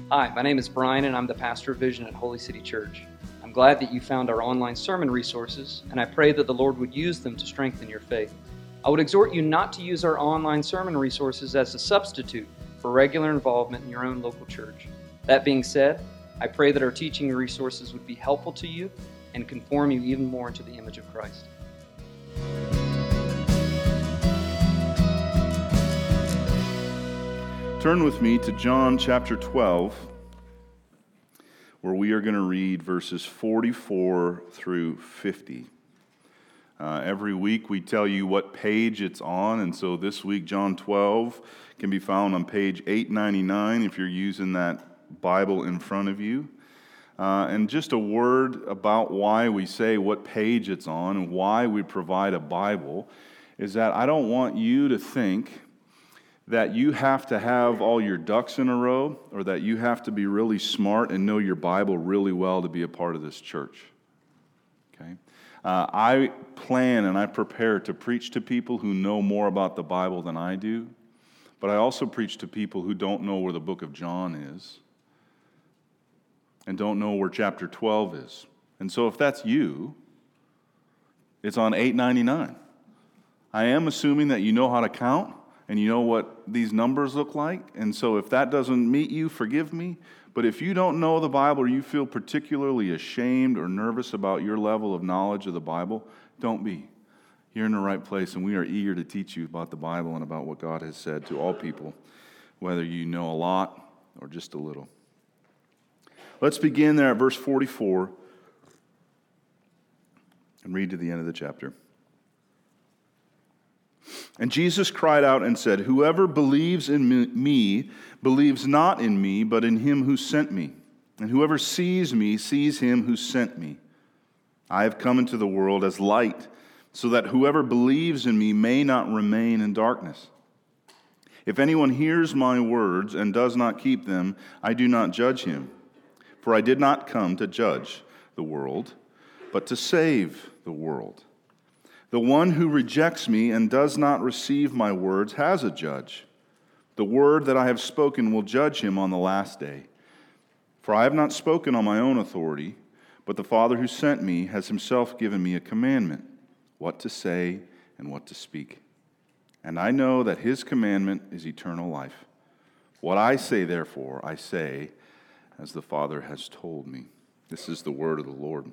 Hi, my name is Brian, and I'm the pastor of Vision at Holy City Church. I'm glad that you found our online sermon resources, and I pray that the Lord would use them to strengthen your faith. I would exhort you not to use our online sermon resources as a substitute for regular involvement in your own local church. That being said, I pray that our teaching resources would be helpful to you and conform you even more into the image of Christ. Turn with me to John chapter 12, where we are going to read verses 44 through 50. Every week we tell you what page it's on, and so this week John 12 can be found on page 899 if you're using that Bible in front of you. And just a word about why we say what page it's on and why we provide a Bible is that I don't want you to think that you have to have all your ducks in a row or that you have to be really smart and know your Bible really well to be a part of this church. Okay? I plan and I prepare to preach to people who know more about the Bible than I do, but I also preach to people who don't know where the book of John is and don't know where chapter 12 is. And so if that's you, it's on 899. I am assuming that you know how to count and you know what these numbers look like. And so if that doesn't meet you, forgive me. But if you don't know the Bible or you feel particularly ashamed or nervous about your level of knowledge of the Bible, don't be. You're in the right place, and we are eager to teach you about the Bible and about what God has said to all people, whether you know a lot or just a little. Let's begin there at verse 44 and read to the end of the chapter. And Jesus cried out and said, "Whoever believes in me believes not in me, but in him who sent me. And whoever sees me sees him who sent me. I have come into the world as light, so that whoever believes in me may not remain in darkness. If anyone hears my words and does not keep them, I do not judge him. For I did not come to judge the world, but to save the world. The one who rejects me and does not receive my words has a judge. The word that I have spoken will judge him on the last day. For I have not spoken on my own authority, but the Father who sent me has himself given me a commandment, what to say and what to speak. And I know that his commandment is eternal life. What I say, therefore, I say as the Father has told me." This is the word of the Lord.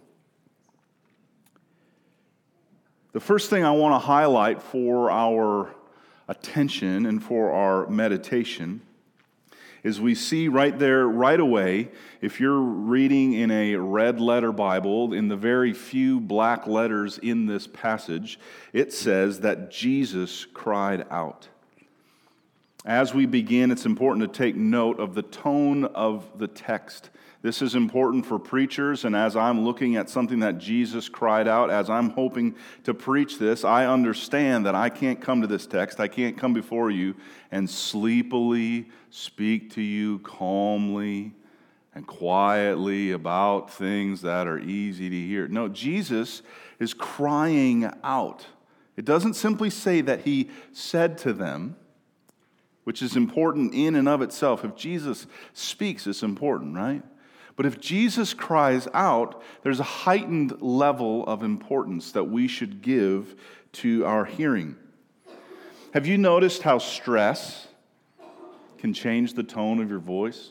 The first thing I want to highlight for our attention and for our meditation is we see right there, right away, if you're reading in a red letter Bible, in the very few black letters in this passage, it says that Jesus cried out. As we begin, it's important to take note of the tone of the text. This is important for preachers, and as I'm looking at something that Jesus cried out, as I'm hoping to preach this, I understand that I can't come to this text, I can't come before you and sleepily speak to you calmly and quietly about things that are easy to hear. No, Jesus is crying out. It doesn't simply say that he said to them, which is important in and of itself. If Jesus speaks, it's important, right? But if Jesus cries out, there's a heightened level of importance that we should give to our hearing. Have you noticed how stress can change the tone of your voice?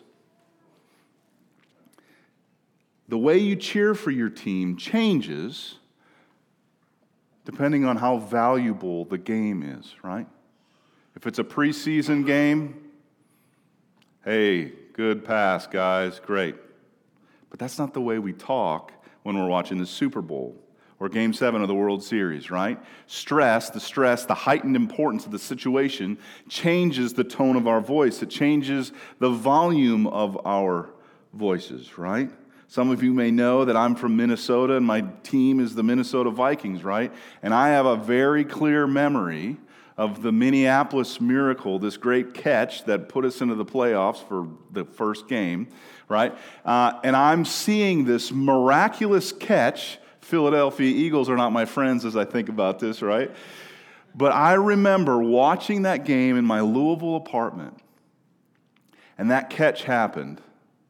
The way you cheer for your team changes depending on how valuable the game is, right? If it's a preseason game, hey, good pass, guys, great. But that's not the way we talk when we're watching the Super Bowl or Game 7 of the World Series, right? The heightened importance of the situation changes the tone of our voice. It changes the volume of our voices, right? Some of you may know that I'm from Minnesota and my team is the Minnesota Vikings, right? And I have a very clear memory of the Minneapolis Miracle, this great catch that put us into the playoffs for the first game, right? And I'm seeing this miraculous catch. Philadelphia Eagles are not my friends as I think about this, right? But I remember watching that game in my Louisville apartment, and that catch happened,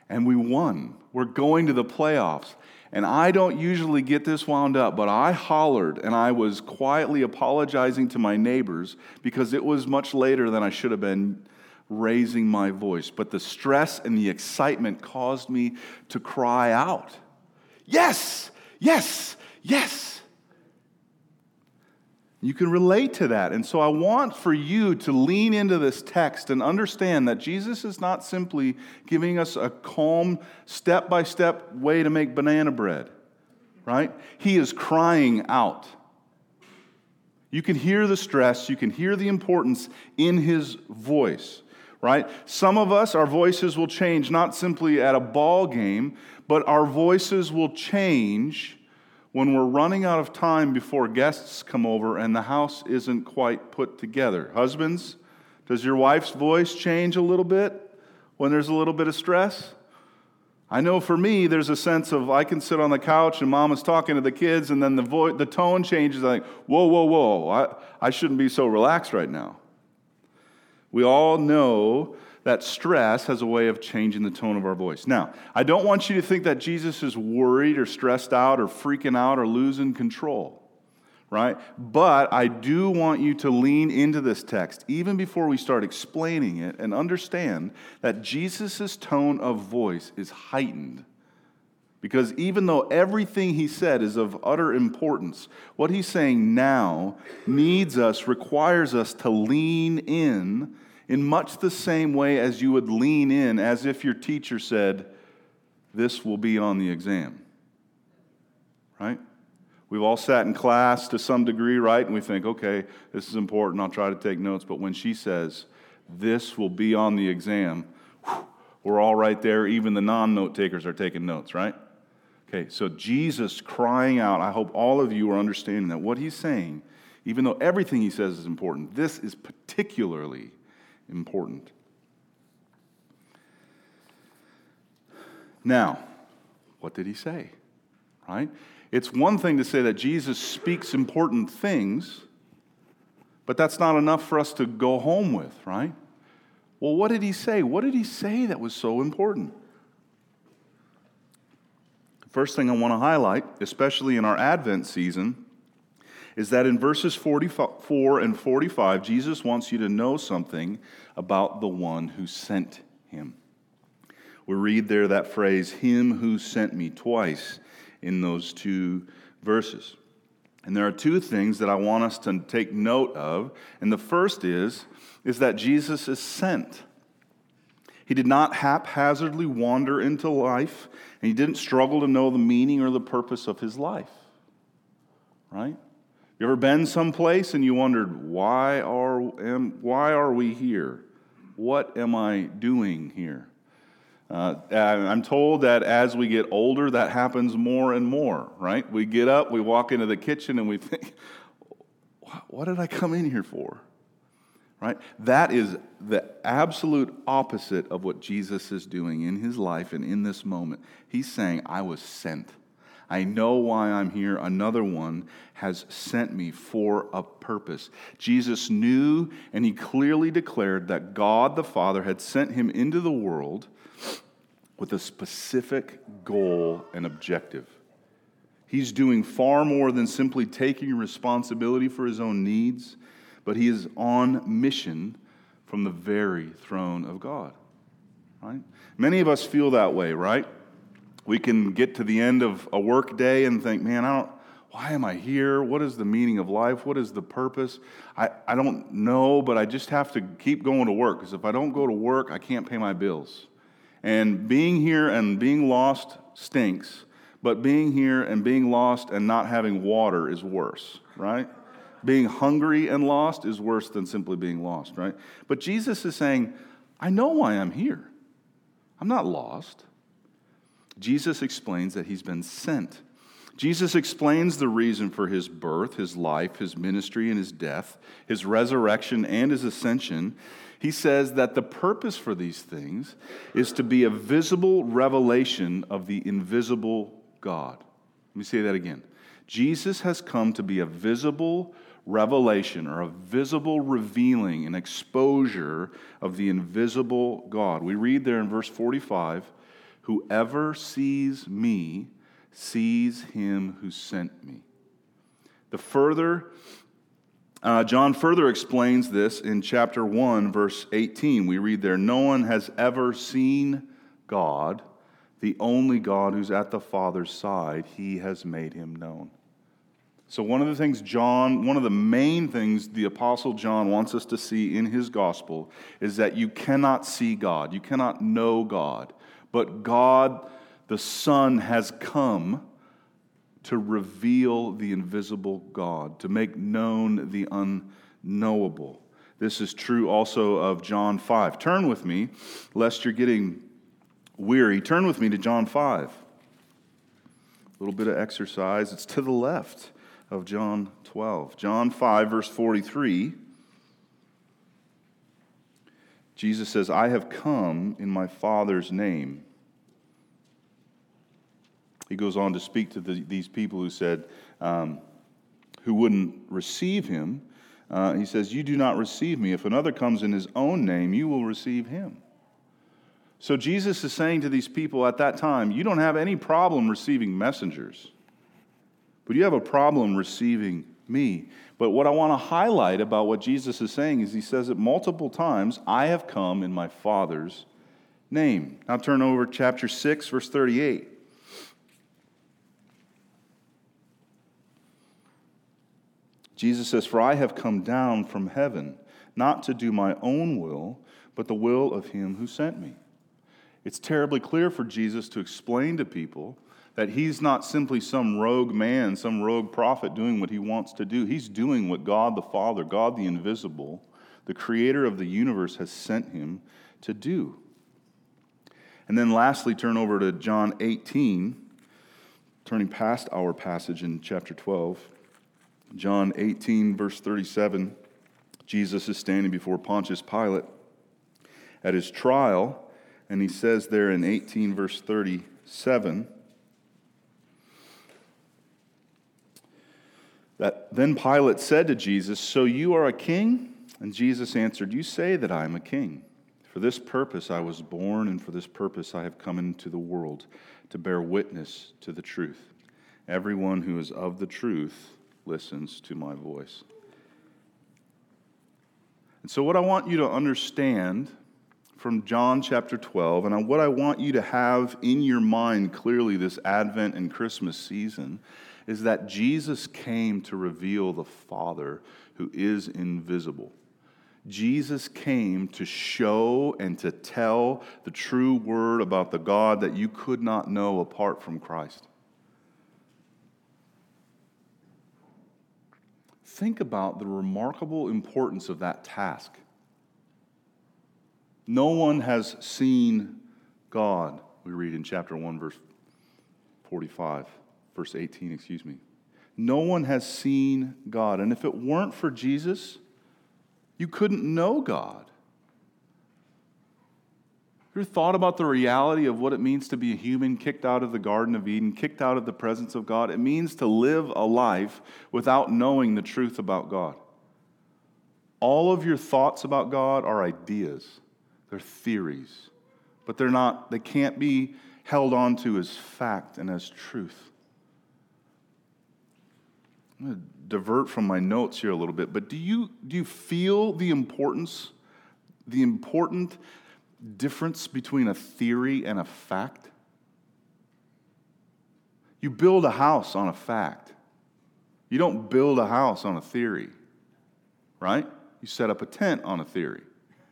and we won. We're going to the playoffs. And I don't usually get this wound up, but I hollered and I was quietly apologizing to my neighbors because it was much later than I should have been raising my voice. But the stress and the excitement caused me to cry out, "Yes, yes, yes." You can relate to that. And so I want for you to lean into this text and understand that Jesus is not simply giving us a calm, step-by-step way to make banana bread, right? He is crying out. You can hear the stress, you can hear the importance in his voice, right? Some of us, our voices will change not simply at a ball game, but our voices will change when we're running out of time before guests come over and the house isn't quite put together. Husbands, does your wife's voice change a little bit when there's a little bit of stress? I know for me, there's a sense of I can sit on the couch and mom is talking to the kids and then the tone changes. I'm like, whoa, whoa, whoa, I shouldn't be so relaxed right now. We all know that stress has a way of changing the tone of our voice. Now, I don't want you to think that Jesus is worried or stressed out or freaking out or losing control, right? But I do want you to lean into this text, even before we start explaining it, and understand that Jesus' tone of voice is heightened. Because even though everything he said is of utter importance, what he's saying now requires us to lean in much the same way as you would lean in as if your teacher said, "This will be on the exam." Right? We've all sat in class to some degree, right? And we think, okay, this is important, I'll try to take notes. But when she says, "This will be on the exam," we're all right there. Even the non-note takers are taking notes, right? Okay, so Jesus crying out, I hope all of you are understanding that what he's saying, even though everything he says is important, this is particularly important. Now, what did he say? Right? It's one thing to say that Jesus speaks important things, but that's not enough for us to go home with, right? Well, what did he say? What did he say that was so important? The first thing I want to highlight, especially in our Advent season, is that in verses 44 and 45, Jesus wants you to know something about the one who sent him. We read there that phrase, "him who sent me," twice in those two verses. And there are two things that I want us to take note of. And the first is that Jesus is sent. He did not haphazardly wander into life, and he didn't struggle to know the meaning or the purpose of his life. Right? You ever been someplace and you wondered, why are we here? What am I doing here? I'm told that as we get older, that happens more and more, right? We get up, we walk into the kitchen, and we think, what did I come in here for? Right? That is the absolute opposite of what Jesus is doing in his life and in this moment. He's saying, I was sent. I know why I'm here. Another one has sent me for a purpose. Jesus knew and he clearly declared that God the Father had sent him into the world with a specific goal and objective. He's doing far more than simply taking responsibility for his own needs, but he is on mission from the very throne of God. Right? Many of us feel that way, right? We can get to the end of a work day and think, man, why am I here? What is the meaning of life? What is the purpose? I don't know, but I just have to keep going to work, because if I don't go to work, I can't pay my bills. And being here and being lost stinks, but being here and being lost and not having water is worse, right? Being hungry and lost is worse than simply being lost, right? But Jesus is saying, I know why I'm here. I'm not lost. Jesus explains that he's been sent. Jesus explains the reason for his birth, his life, his ministry, and his death, his resurrection, and his ascension. He says that the purpose for these things is to be a visible revelation of the invisible God. Let me say that again. Jesus has come to be a visible revelation, or a visible revealing, an exposure of the invisible God. We read there in verse 45, Whoever sees me sees him who sent me. John further explains this in chapter 1, verse 18. We read there, "No one has ever seen God, the only God who's at the Father's side. He has made him known." So one of the main things the Apostle John wants us to see in his gospel is that you cannot see God. You cannot know God. But God, the Son, has come to reveal the invisible God, to make known the unknowable. This is true also of John 5. Turn with me, lest you're getting weary. Turn with me to John 5. A little bit of exercise. It's to the left of John 12. John 5, verse 43. Jesus says, "I have come in my Father's name." He goes on to speak to these people who said, who wouldn't receive him. He says, "You do not receive me. If another comes in his own name, you will receive him." So Jesus is saying to these people at that time, you don't have any problem receiving messengers, but you have a problem receiving me. But what I want to highlight about what Jesus is saying is he says it multiple times, "I have come in my Father's name." Now turn over to chapter 6, verse 38. Jesus says, "For I have come down from heaven, not to do my own will, but the will of him who sent me." It's terribly clear for Jesus to explain to people that he's not simply some rogue man, some rogue prophet doing what he wants to do. He's doing what God the Father, God the invisible, the creator of the universe, has sent him to do. And then lastly, turn over to John 18, turning past our passage in chapter 12. John 18, verse 37, Jesus is standing before Pontius Pilate at his trial, and he says there in 18, verse 37, that then Pilate said to Jesus, "So you are a king?" And Jesus answered, "You say that I am a king. For this purpose I was born, and for this purpose I have come into the world, to bear witness to the truth. Everyone who is of the truth listens to my voice." And so what I want you to understand from John chapter 12, and what I want you to have in your mind clearly this Advent and Christmas season, is that Jesus came to reveal the Father who is invisible. Jesus came to show and to tell the true word about the God that you could not know apart from Christ. Think about the remarkable importance of that task. No one has seen God, we read in chapter 1, verse 18. No one has seen God. And if it weren't for Jesus, you couldn't know God. Have you ever thought about the reality of what it means to be a human kicked out of the Garden of Eden, kicked out of the presence of God? It means to live a life without knowing the truth about God. All of your thoughts about God are ideas. They're theories. But they can't be held on to as fact and as truth. I'm going to divert from my notes here a little bit, but do you feel the important difference between a theory and a fact? You build a house on a fact. You don't build a house on a theory, right? You set up a tent on a theory,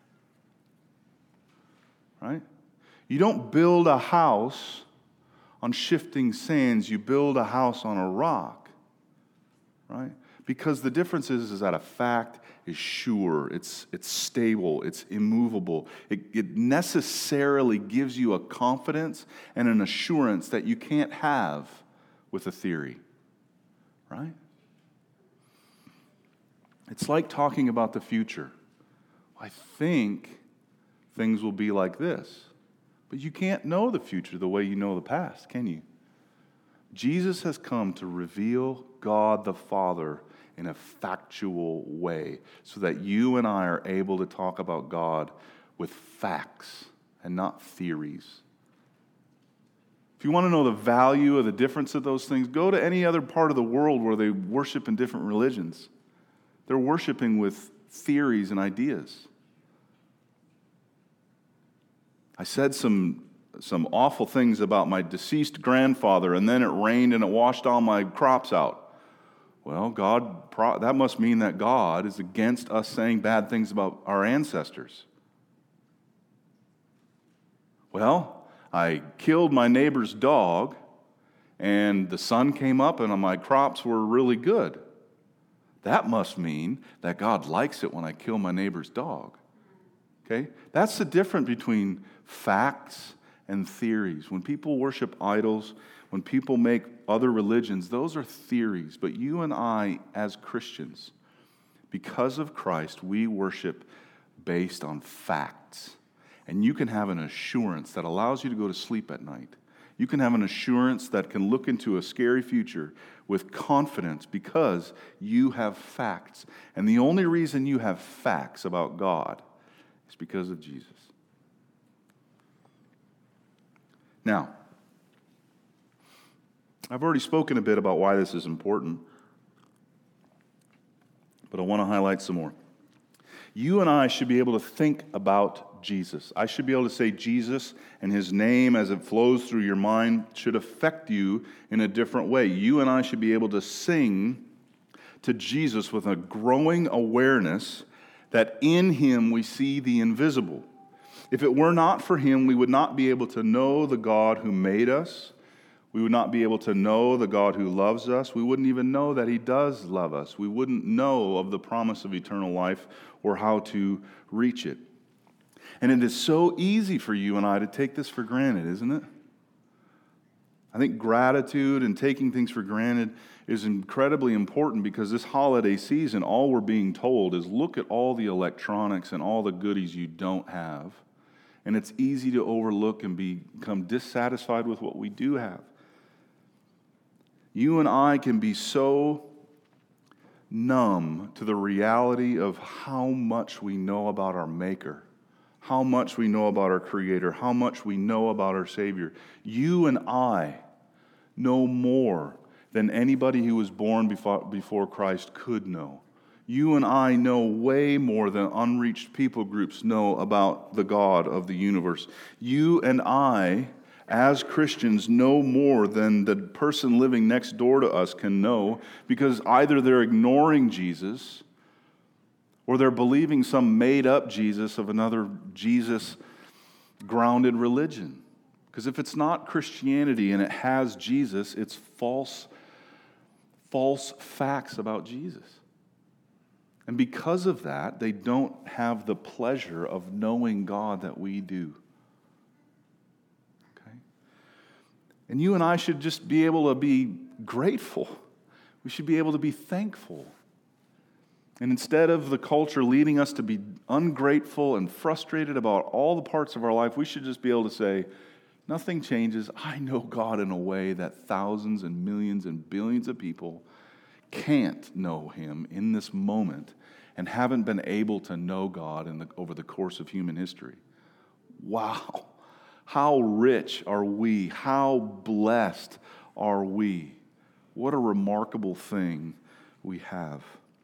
right? You don't build a house on shifting sands. You build a house on a rock, right? Because the difference is that a fact is sure, it's stable, it's immovable. It necessarily gives you a confidence and an assurance that you can't have with a theory, right? It's like talking about the future. I think things will be like this. But you can't know the future the way you know the past, can you? Jesus has come to reveal God the Father in a factual way so that you and I are able to talk about God with facts and not theories. If you want to know the value of the difference of those things, go to any other part of the world where they worship in different religions. They're worshiping with theories and ideas. I said some awful things about my deceased grandfather, and then it rained and it washed all my crops out. Well, that must mean that God is against us saying bad things about our ancestors. Well, I killed my neighbor's dog, and the sun came up and my crops were really good. That must mean that God likes it when I kill my neighbor's dog. Okay? That's the difference between facts and theories. When people worship idols, when people make other religions, those are theories. But you and I, as Christians, because of Christ, we worship based on facts. And you can have an assurance that allows you to go to sleep at night. You can have an assurance that can look into a scary future with confidence because you have facts. And the only reason you have facts about God is because of Jesus. Now, I've already spoken a bit about why this is important, but I want to highlight some more. You and I should be able to think about Jesus. I should be able to say Jesus and his name as it flows through your mind should affect you in a different way. You and I should be able to sing to Jesus with a growing awareness that in him we see the invisible. If it were not for him, we would not be able to know the God who made us. We would not be able to know the God who loves us. We wouldn't even know that he does love us. We wouldn't know of the promise of eternal life or how to reach it. And it is so easy for you and I to take this for granted, isn't it? I think gratitude and taking things for granted is incredibly important because this holiday season, all we're being told is look at all the electronics and all the goodies you don't have. And it's easy to overlook and become dissatisfied with what we do have. You and I can be so numb to the reality of how much we know about our Maker, how much we know about our Creator, how much we know about our Savior. You and I know more than anybody who was born before Christ could know. You and I know way more than unreached people groups know about the God of the universe. You and I, as Christians, know more than the person living next door to us can know because either they're ignoring Jesus or they're believing some made-up Jesus of another Jesus-grounded religion. Because if it's not Christianity and it has Jesus, it's false facts about Jesus. And because of that, they don't have the pleasure of knowing God that we do. Okay? And you and I should just be able to be grateful. We should be able to be thankful. And instead of the culture leading us to be ungrateful and frustrated about all the parts of our life, we should just be able to say, nothing changes. I know God in a way that thousands and millions and billions of people can't know him in this moment and haven't been able to know God over the course of human history. Wow. How rich are we? How blessed are we? What a remarkable thing we have.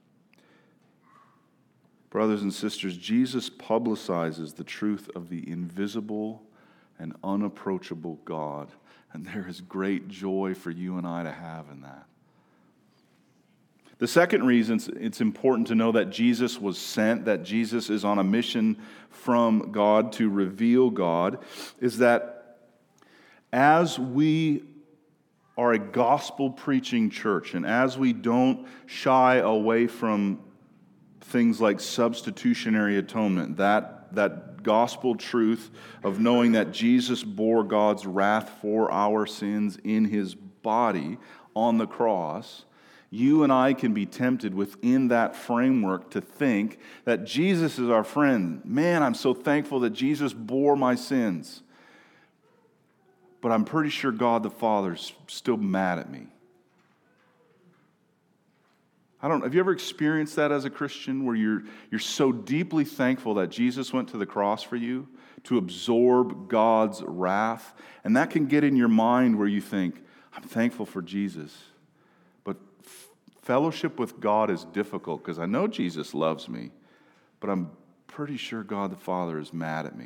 Brothers and sisters, Jesus publicizes the truth of the invisible and unapproachable God, and there is great joy for you and I to have in that. The second reason it's important to know that Jesus was sent, that Jesus is on a mission from God to reveal God, is that as we are a gospel-preaching church, and as we don't shy away from things like substitutionary atonement, that gospel truth of knowing that Jesus bore God's wrath for our sins in his body on the cross, you and I can be tempted within that framework to think that Jesus is our friend. Man, I'm so thankful that Jesus bore my sins. But I'm pretty sure God the Father's still mad at me. Have you ever experienced that as a Christian where you're so deeply thankful that Jesus went to the cross for you to absorb God's wrath? And that can get in your mind where you think, I'm thankful for Jesus. But fellowship with God is difficult because I know Jesus loves me, but I'm pretty sure God the Father is mad at me.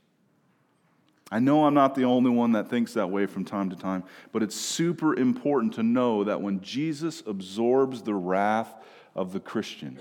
I know I'm not the only one that thinks that way from time to time, but it's super important to know that when Jesus absorbs the wrath of the Christian,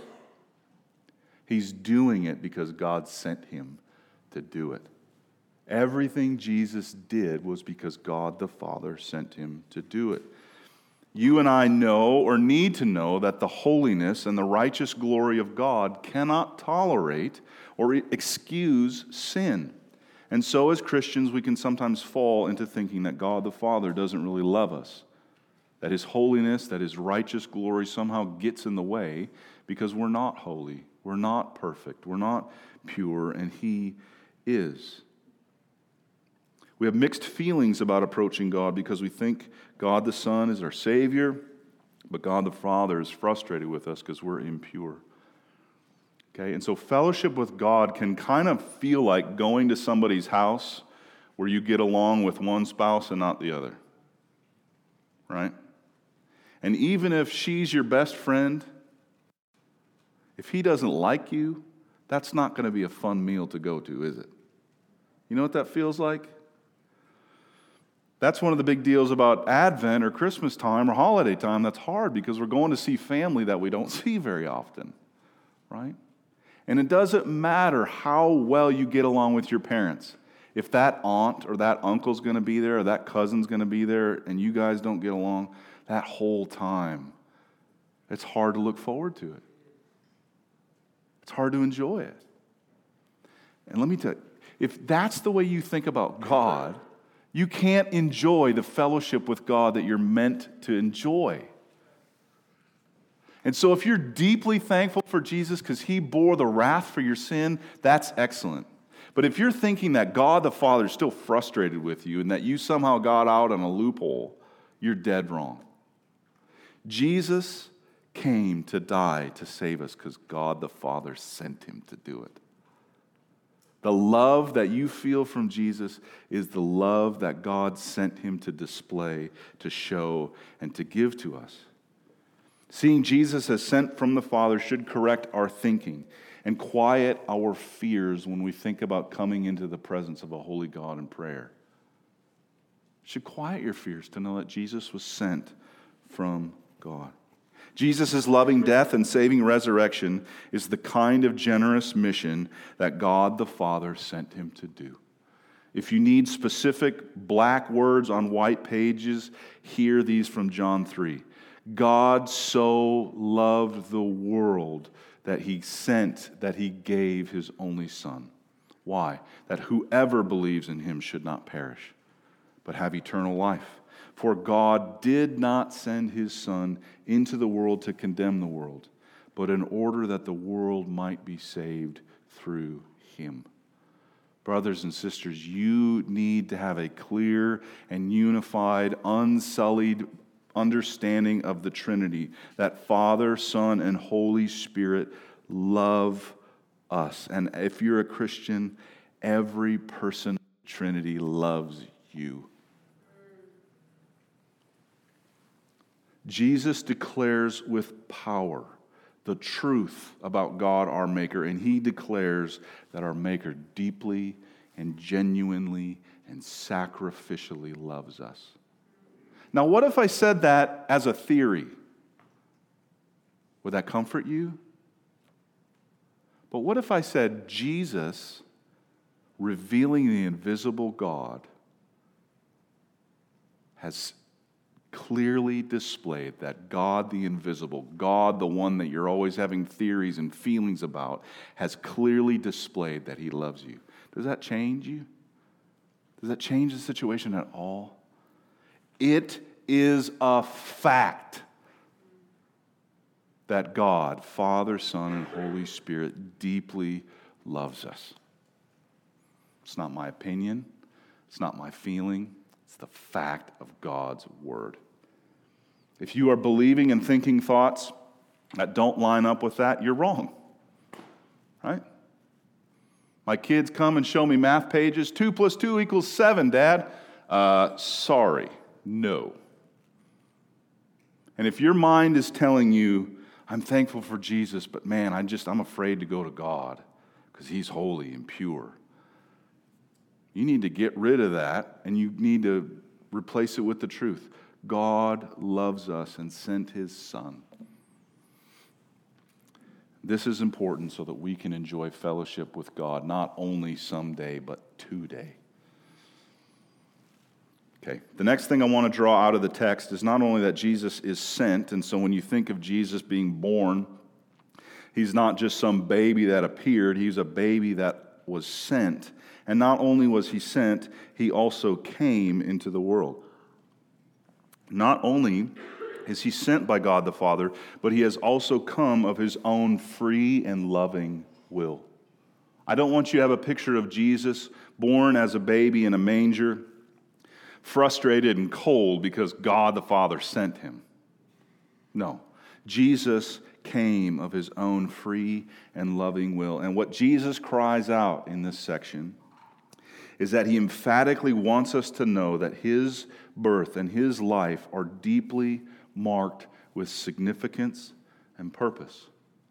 he's doing it because God sent him to do it. Everything Jesus did was because God the Father sent him to do it. You and I know or need to know that the holiness and the righteous glory of God cannot tolerate or excuse sin. And so as Christians, we can sometimes fall into thinking that God the Father doesn't really love us, that his holiness, that his righteous glory somehow gets in the way because we're not holy, we're not perfect, we're not pure, and he is. We have mixed feelings about approaching God because we think God the Son is our Savior, but God the Father is frustrated with us because we're impure. Okay, and so fellowship with God can kind of feel like going to somebody's house where you get along with one spouse and not the other, right? And even if she's your best friend, if he doesn't like you, that's not going to be a fun meal to go to, is it? You know what that feels like? That's one of the big deals about Advent or Christmas time or holiday time. That's hard because we're going to see family that we don't see very often, right? And it doesn't matter how well you get along with your parents. If that aunt or that uncle's going to be there or that cousin's going to be there and you guys don't get along, that whole time, it's hard to look forward to it. It's hard to enjoy it. And let me tell you, if that's the way you think about God, you can't enjoy the fellowship with God that you're meant to enjoy. And so if you're deeply thankful for Jesus because he bore the wrath for your sin, that's excellent. But if you're thinking that God the Father is still frustrated with you and that you somehow got out on a loophole, you're dead wrong. Jesus came to die to save us because God the Father sent him to do it. The love that you feel from Jesus is the love that God sent him to display, to show, and to give to us. Seeing Jesus as sent from the Father should correct our thinking and quiet our fears when we think about coming into the presence of a holy God in prayer. It should quiet your fears to know that Jesus was sent from God. Jesus' loving death and saving resurrection is the kind of generous mission that God the Father sent him to do. If you need specific black words on white pages, hear these from John 3. God so loved the world that he gave his only Son. Why? That whoever believes in him should not perish, but have eternal life. For God did not send his Son into the world to condemn the world, but in order that the world might be saved through him. Brothers and sisters, you need to have a clear and unified, unsullied understanding of the Trinity, that Father, Son, and Holy Spirit love us. And if you're a Christian, every person in the Trinity loves you. Jesus declares with power the truth about God, our Maker, and he declares that our Maker deeply and genuinely and sacrificially loves us. Now, what if I said that as a theory? Would that comfort you? But what if I said Jesus, revealing the invisible God, has clearly displayed that God the invisible, God the one that you're always having theories and feelings about, has clearly displayed that he loves you? Does that change you? Does that change the situation at all? It is a fact that God, Father, Son, and Holy Spirit deeply loves us. It's not my opinion. It's not my feeling. It's the fact of God's Word. If you are believing and thinking thoughts that don't line up with that, you're wrong. Right? My kids come and show me math pages. 2 + 2 = 7, Dad. Sorry, no. And if your mind is telling you, I'm thankful for Jesus, but man, I'm afraid to go to God because he's holy and pure. You need to get rid of that, and you need to replace it with the truth. God loves us and sent his Son. This is important so that we can enjoy fellowship with God, not only someday, but today. Okay, the next thing I want to draw out of the text is not only that Jesus is sent, and so when you think of Jesus being born, he's not just some baby that appeared, he's a baby that was sent. And not only was he sent, he also came into the world. Not only is he sent by God the Father, but he has also come of his own free and loving will. I don't want you to have a picture of Jesus born as a baby in a manger, frustrated and cold because God the Father sent him. No, Jesus came of his own free and loving will. And what Jesus cries out in this section is that he emphatically wants us to know that his birth and his life are deeply marked with significance and purpose.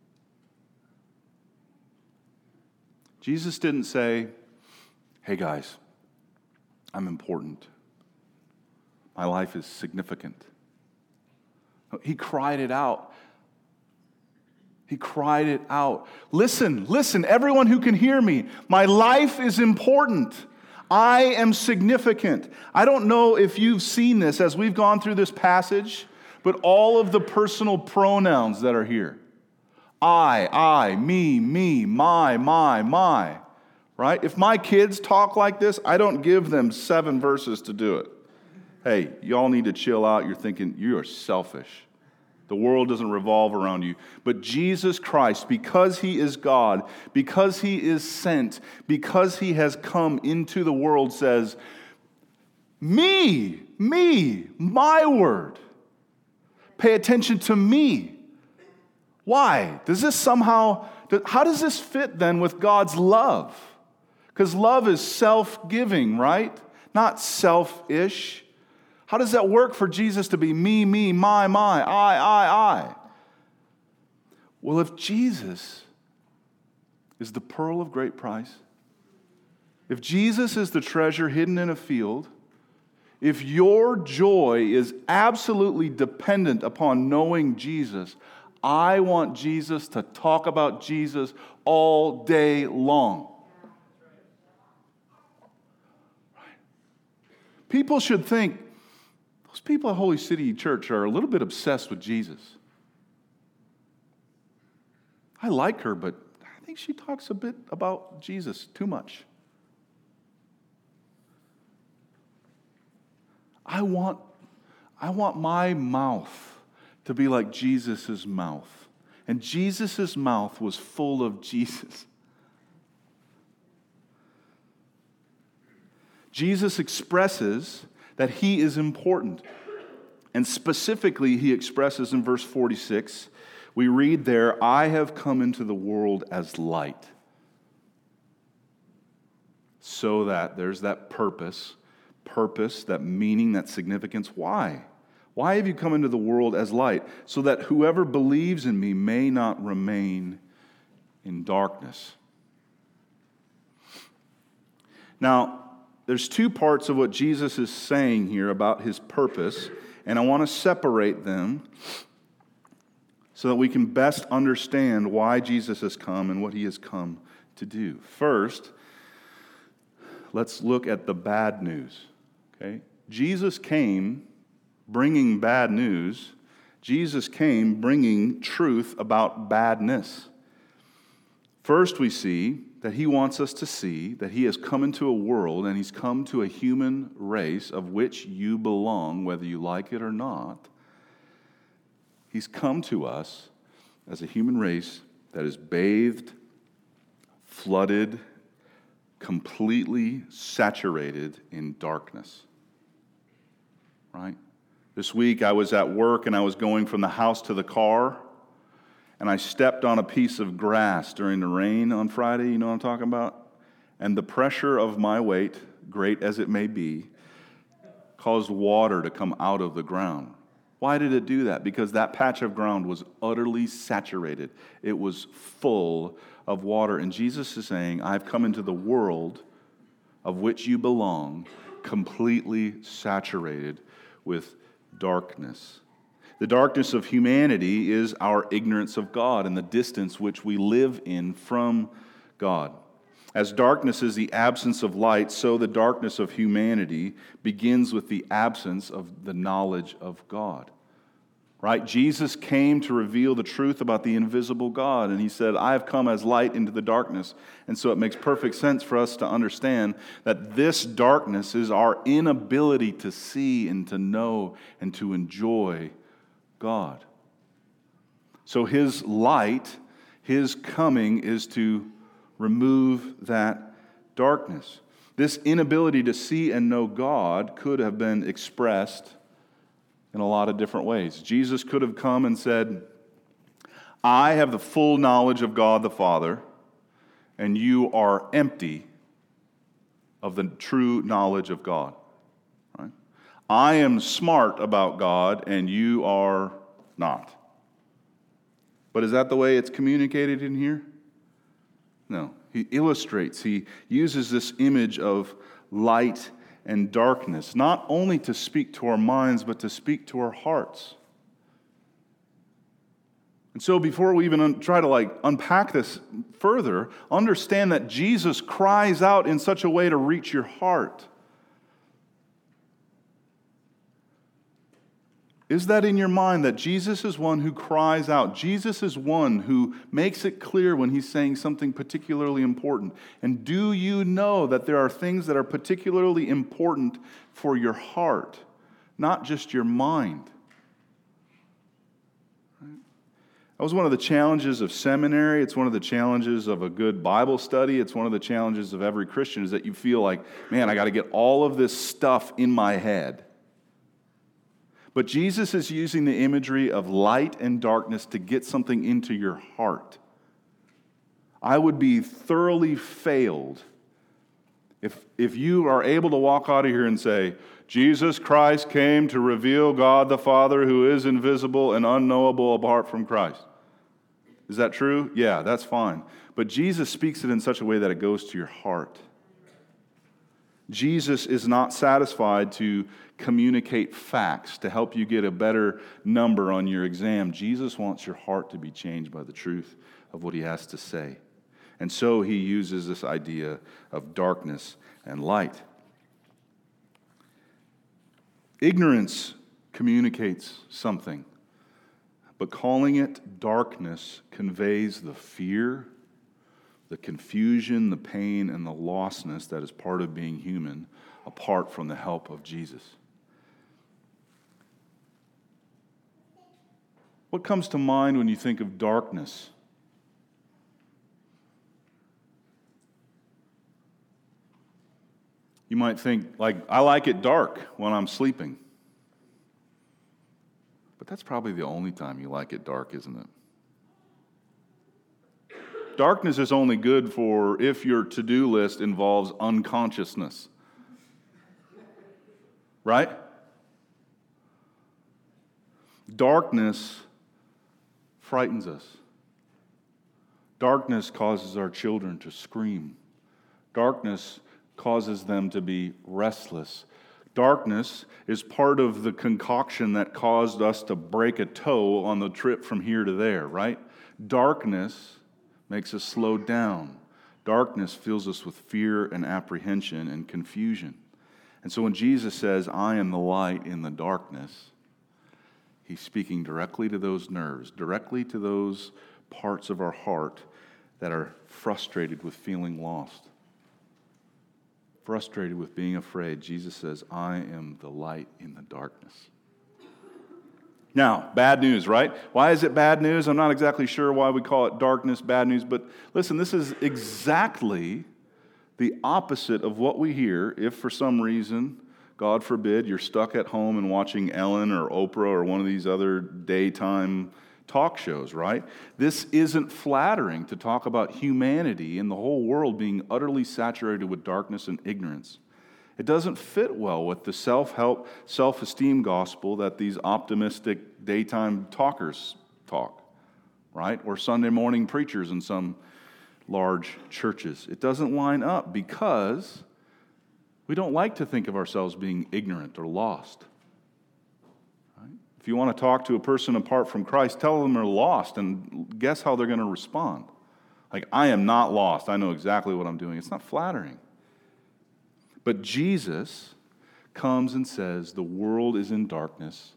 Jesus didn't say, hey guys, I'm important. My life is significant. He cried it out. He cried it out. Listen, everyone who can hear me. My life is important. I am significant. I don't know if you've seen this as we've gone through this passage, but all of the personal pronouns that are here. I, me, my. Right? If my kids talk like this, I don't give them 7 verses to do it. Hey, y'all need to chill out. You're thinking you are selfish. The world doesn't revolve around you. But Jesus Christ, because he is God, because he is sent, because he has come into the world, says, me, my word. Pay attention to me. Why? How does this fit then with God's love? Because love is self-giving, right? Not selfish. How does that work for Jesus to be me, my, I? Well, if Jesus is the pearl of great price, if Jesus is the treasure hidden in a field, if your joy is absolutely dependent upon knowing Jesus, I want Jesus to talk about Jesus all day long. People should think, those people at Holy City Church are a little bit obsessed with Jesus. I like her, but I think she talks a bit about Jesus too much. I want my mouth to be like Jesus' mouth. And Jesus' mouth was full of Jesus. Jesus expresses that he is important. And specifically, he expresses in verse 46, we read there, I have come into the world as light. So that there's that purpose, that meaning, that significance. Why? Why have you come into the world as light? So that whoever believes in me may not remain in darkness. Now, there's 2 parts of what Jesus is saying here about his purpose, and I want to separate them so that we can best understand why Jesus has come and what he has come to do. First, let's look at the bad news. Okay? Jesus came bringing bad news. Jesus came bringing truth about badness. First, we see that he wants us to see that he has come into a world and he's come to a human race of which you belong, whether you like it or not. He's come to us as a human race that is bathed, flooded, completely saturated in darkness. Right? This week I was at work and I was going from the house to the car, and I stepped on a piece of grass during the rain on Friday, you know what I'm talking about? And the pressure of my weight, great as it may be, caused water to come out of the ground. Why did it do that? Because that patch of ground was utterly saturated. It was full of water. And Jesus is saying, I've come into the world of which you belong, completely saturated with darkness. The darkness of humanity is our ignorance of God and the distance which we live in from God. As darkness is the absence of light, so the darkness of humanity begins with the absence of the knowledge of God. Right? Jesus came to reveal the truth about the invisible God, and he said, I have come as light into the darkness. And so it makes perfect sense for us to understand that this darkness is our inability to see and to know and to enjoy God. So his light, his coming, is to remove that darkness. This inability to see and know God could have been expressed in a lot of different ways. Jesus could have come and said, I have the full knowledge of God the Father, and you are empty of the true knowledge of God. Right? I am smart about God, and you are not. But is that the way it's communicated in here? No. He illustrates, he uses this image of light and darkness, not only to speak to our minds, but to speak to our hearts. And so before we even try to unpack this further, understand that Jesus cries out in such a way to reach your heart. Is that in your mind that Jesus is one who cries out? Jesus is one who makes it clear when he's saying something particularly important. And do you know that there are things that are particularly important for your heart, not just your mind? That was one of the challenges of seminary. It's one of the challenges of a good Bible study. It's one of the challenges of every Christian is that you feel like, man, I got to get all of this stuff in my head. But Jesus is using the imagery of light and darkness to get something into your heart. I would be thoroughly failed if you are able to walk out of here and say, Jesus Christ came to reveal God the Father who is invisible and unknowable apart from Christ. Is that true? Yeah, that's fine. But Jesus speaks it in such a way that it goes to your heart. Jesus is not satisfied to communicate facts to help you get a better number on your exam. Jesus wants your heart to be changed by the truth of what he has to say. And so he uses this idea of darkness and light. Ignorance communicates something, but calling it darkness conveys the fear, the confusion, the pain, and the lostness that is part of being human apart from the help of Jesus. What comes to mind when you think of darkness? You might think, I like it dark when I'm sleeping. But that's probably the only time you like it dark, isn't it? Darkness is only good for if your to-do list involves unconsciousness. Right? Darkness frightens us. Darkness causes our children to scream. Darkness causes them to be restless. Darkness is part of the concoction that caused us to break a toe on the trip from here to there, right? Darkness makes us slow down. Darkness fills us with fear and apprehension and confusion. And so when Jesus says, I am the light in the darkness, he's speaking directly to those nerves, directly to those parts of our heart that are frustrated with feeling lost, frustrated with being afraid. Jesus says, I am the light in the darkness. Now, bad news, right? Why is it bad news? I'm not exactly sure why we call it darkness, bad news, but listen, this is exactly the opposite of what we hear if for some reason, God forbid, you're stuck at home and watching Ellen or Oprah or one of these other daytime talk shows, right? This isn't flattering to talk about humanity and the whole world being utterly saturated with darkness and ignorance. It doesn't fit well with the self-help, self-esteem gospel that these optimistic daytime talkers talk, right? Or Sunday morning preachers in some large churches. It doesn't line up because we don't like to think of ourselves being ignorant or lost. Right? If you want to talk to a person apart from Christ, tell them they're lost, and guess how they're going to respond. Like, I am not lost. I know exactly what I'm doing. It's not flattering. But Jesus comes and says the world is in darkness.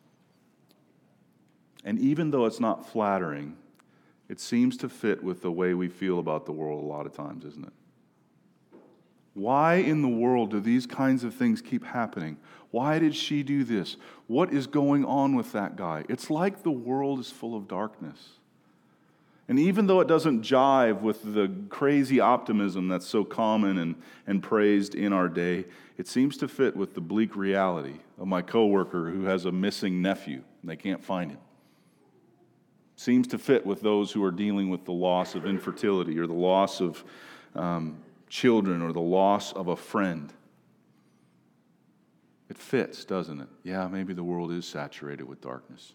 And even though it's not flattering, it seems to fit with the way we feel about the world a lot of times, isn't it? Why in the world do these kinds of things keep happening? Why did she do this? What is going on with that guy? It's like the world is full of darkness. And even though it doesn't jive with the crazy optimism that's so common and praised in our day, it seems to fit with the bleak reality of my coworker who has a missing nephew and they can't find him. Seems to fit with those who are dealing with the loss of infertility or the loss of children or the loss of a friend. It fits, doesn't it? Yeah, maybe the world is saturated with darkness.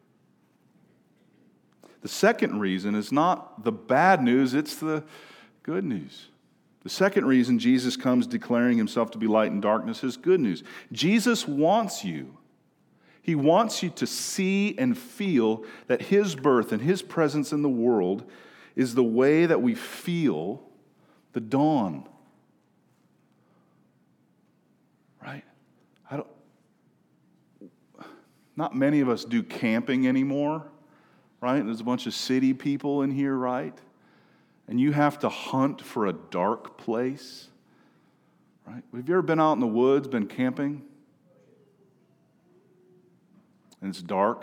The second reason is not the bad news, it's the good news. The second reason Jesus comes declaring himself to be light in darkness is good news. Jesus wants you. He wants you to see and feel that his birth and his presence in the world is the way that we feel the dawn. Right? Not many of us do camping anymore. Right? There's a bunch of city people in here, right? And you have to hunt for a dark place, right? Have you ever been out in the woods, been camping? And it's dark.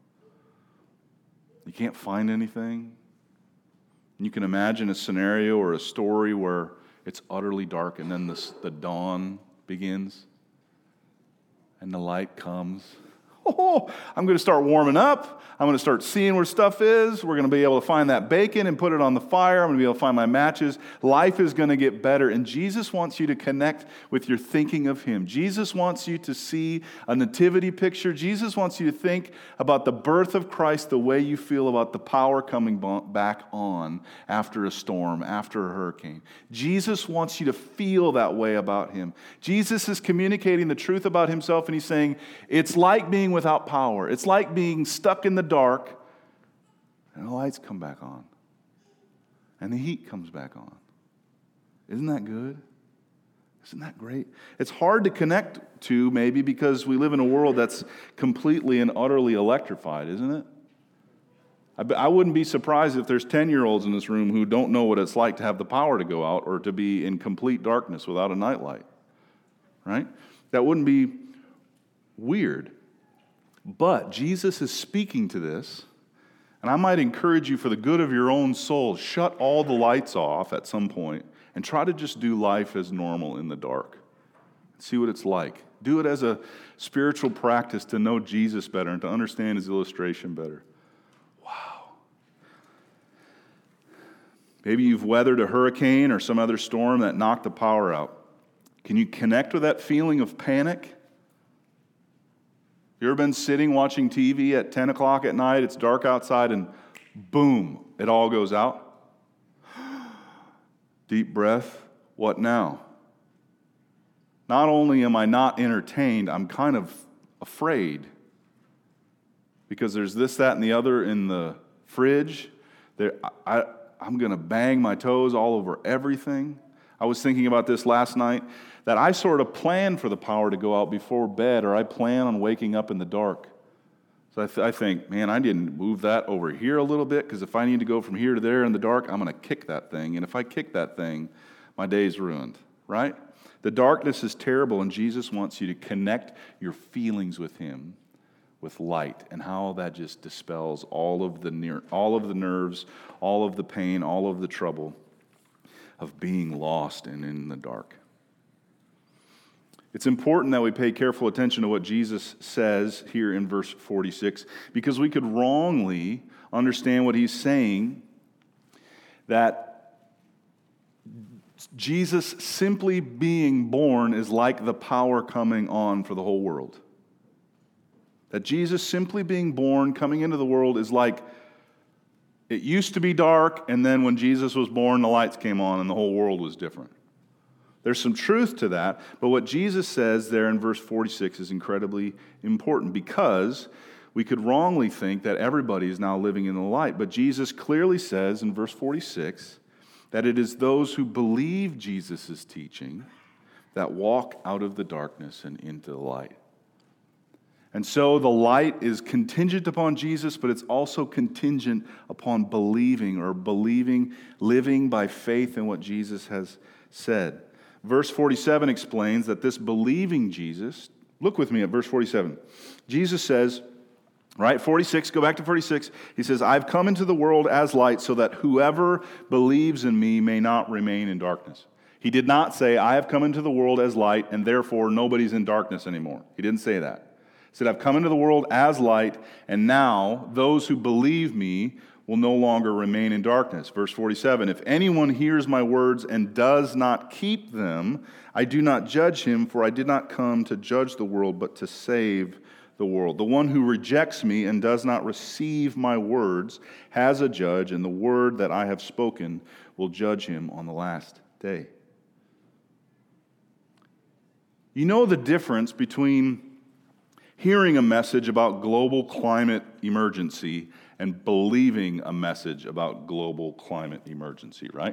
You can't find anything. And you can imagine a scenario or a story where it's utterly dark and then the dawn begins and the light comes. Oh, I'm going to start warming up. I'm going to start seeing where stuff is. We're going to be able to find that bacon and put it on the fire. I'm going to be able to find my matches. Life is going to get better. And Jesus wants you to connect with your thinking of him. Jesus wants you to see a nativity picture. Jesus wants you to think about the birth of Christ the way you feel about the power coming back on after a storm, after a hurricane. Jesus wants you to feel that way about him. Jesus is communicating the truth about himself, and he's saying, it's like being without power. It's like being stuck in the dark and the lights come back on and the heat comes back on. Isn't that good? Isn't that great? It's hard to connect to maybe because we live in a world that's completely and utterly electrified, isn't it? I wouldn't be surprised if there's 10-year-olds in this room who don't know what it's like to have the power to go out or to be in complete darkness without a nightlight, right? That wouldn't be weird. But Jesus is speaking to this, and I might encourage you for the good of your own soul, shut all the lights off at some point and try to just do life as normal in the dark. See what it's like. Do it as a spiritual practice to know Jesus better and to understand his illustration better. Wow. Maybe you've weathered a hurricane or some other storm that knocked the power out. Can you connect with that feeling of panic? You ever been sitting watching TV at 10 o'clock at night, it's dark outside, and boom, it all goes out? Deep breath. What now? Not only am I not entertained, I'm kind of afraid. Because there's this, that, and the other in the fridge. I'm going to bang my toes all over everything. I was thinking about this last night, that I sort of plan for the power to go out before bed, or I plan on waking up in the dark. So I think, man, I didn't move that over here a little bit, because if I need to go from here to there in the dark, I'm going to kick that thing. And if I kick that thing, my day's ruined, right? The darkness is terrible, and Jesus wants you to connect your feelings with him, with light, and how that just dispels all of the nerves, all of the pain, all of the trouble of being lost and in the dark. It's important that we pay careful attention to what Jesus says here in verse 46, because we could wrongly understand what he's saying, that Jesus simply being born is like the power coming on for the whole world. That Jesus simply being born, coming into the world, is like it used to be dark, and then when Jesus was born, the lights came on and the whole world was different. There's some truth to that, but what Jesus says there in verse 46 is incredibly important, because we could wrongly think that everybody is now living in the light. But Jesus clearly says in verse 46 that it is those who believe Jesus' teaching that walk out of the darkness and into the light. And so the light is contingent upon Jesus, but it's also contingent upon believing, living by faith in what Jesus has said. Verse 47 explains that this believing Jesus, look with me at verse 47. Jesus says, right, 46, go back to 46. He says, I've come into the world as light so that whoever believes in me may not remain in darkness. He did not say, I have come into the world as light and therefore nobody's in darkness anymore. He didn't say that. He said, I've come into the world as light, and now those who believe me will no longer remain in darkness. Verse 47, if anyone hears my words and does not keep them, I do not judge him, for I did not come to judge the world, but to save the world. The one who rejects me and does not receive my words has a judge, and the word that I have spoken will judge him on the last day. You know the difference between hearing a message about global climate emergency and believing a message about global climate emergency, right?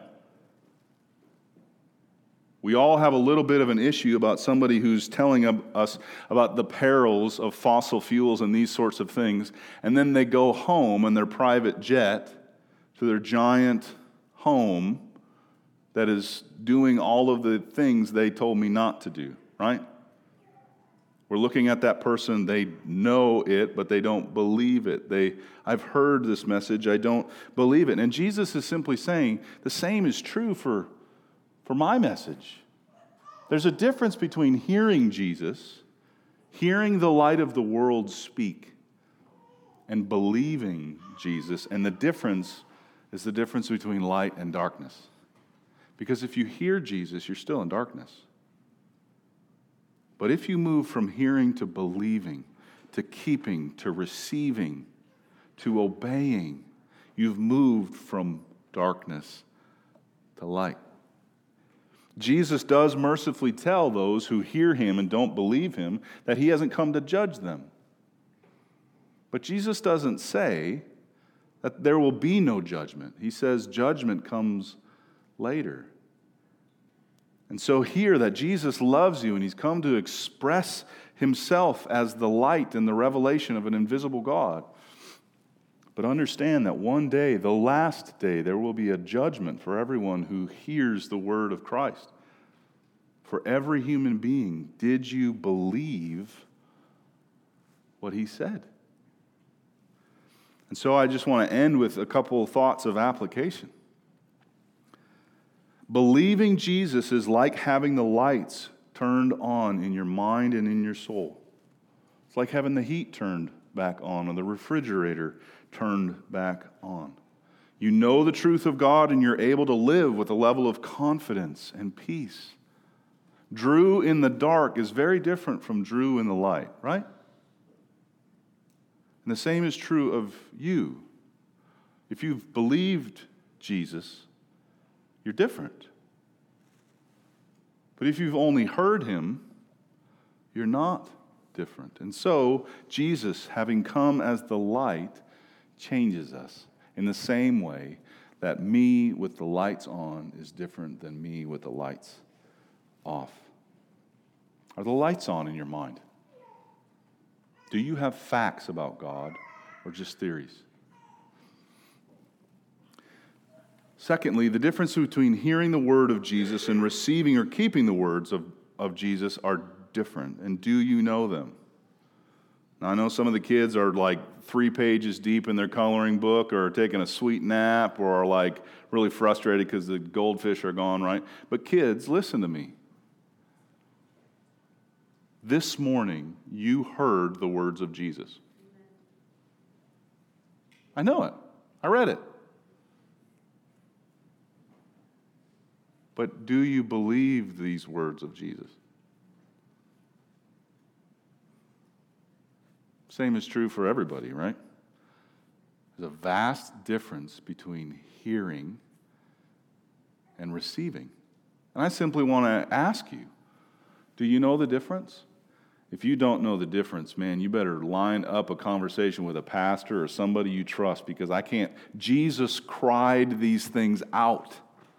We all have a little bit of an issue about somebody who's telling us about the perils of fossil fuels and these sorts of things, and then they go home in their private jet to their giant home that is doing all of the things they told me not to do, right? We're looking at that person, they know it, but they don't believe it. I've heard this message, I don't believe it. And Jesus is simply saying, the same is true for my message. There's a difference between hearing Jesus, hearing the light of the world speak, and believing Jesus. And the difference is the difference between light and darkness. Because if you hear Jesus, you're still in darkness. But if you move from hearing to believing, to keeping, to receiving, to obeying, you've moved from darkness to light. Jesus does mercifully tell those who hear him and don't believe him that he hasn't come to judge them. But Jesus doesn't say that there will be no judgment. He says judgment comes later. And so hear that Jesus loves you and he's come to express himself as the light and the revelation of an invisible God. But understand that one day, the last day, there will be a judgment for everyone who hears the word of Christ. For every human being, did you believe what he said? And so I just want to end with a couple of thoughts of application. Believing Jesus is like having the lights turned on in your mind and in your soul. It's like having the heat turned back on or the refrigerator turned back on. You know the truth of God and you're able to live with a level of confidence and peace. Drew in the dark is very different from Drew in the light, right? And the same is true of you. If you've believed Jesus, you're different. But if you've only heard him, you're not different. And so, Jesus, having come as the light, changes us in the same way that me with the lights on is different than me with the lights off. Are the lights on in your mind? Do you have facts about God or just theories? Secondly, the difference between hearing the word of Jesus and receiving or keeping the words of Jesus are different. And do you know them? Now, I know some of the kids are like 3 pages deep in their coloring book or taking a sweet nap or are like really frustrated because the goldfish are gone, right? But kids, listen to me. this morning you heard the words of Jesus. I know it. I read it. But do you believe these words of Jesus? Same is true for everybody, right? There's a vast difference between hearing and receiving. And I simply want to ask you, do you know the difference? If you don't know the difference, man, you better line up a conversation with a pastor or somebody you trust, because I can't. Jesus cried these things out.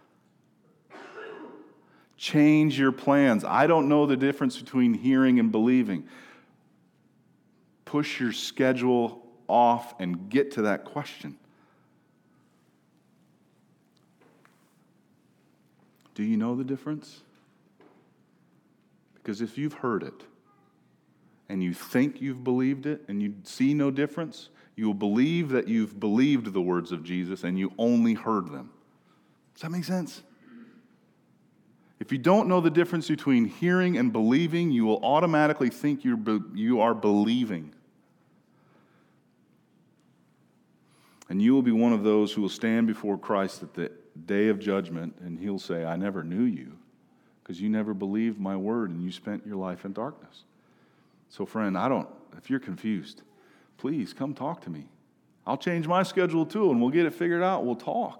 Change your plans. I don't know the difference between hearing and believing. Push your schedule off and get to that question. Do you know the difference? Because if you've heard it and you think you've believed it and you see no difference, you will believe that you've believed the words of Jesus and you only heard them. Does that make sense? If you don't know the difference between hearing and believing, you will automatically think you are believing. And you will be one of those who will stand before Christ at the day of judgment, and he'll say, I never knew you, because you never believed my word and you spent your life in darkness. So friend, if you're confused, please come talk to me. I'll change my schedule too, and we'll get it figured out. We'll talk.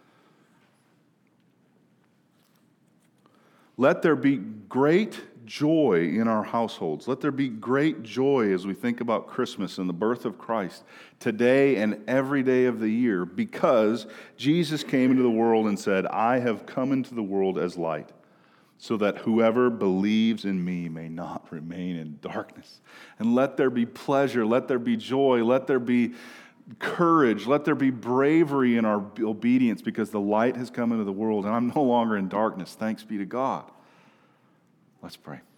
Let there be great joy in our households. Let there be great joy as we think about Christmas and the birth of Christ today and every day of the year, because Jesus came into the world and said, I have come into the world as light, so that whoever believes in me may not remain in darkness. And let there be pleasure, let there be joy, let there be courage, let there be bravery in our obedience, because the light has come into the world and I'm no longer in darkness. Thanks be to God. Let's pray.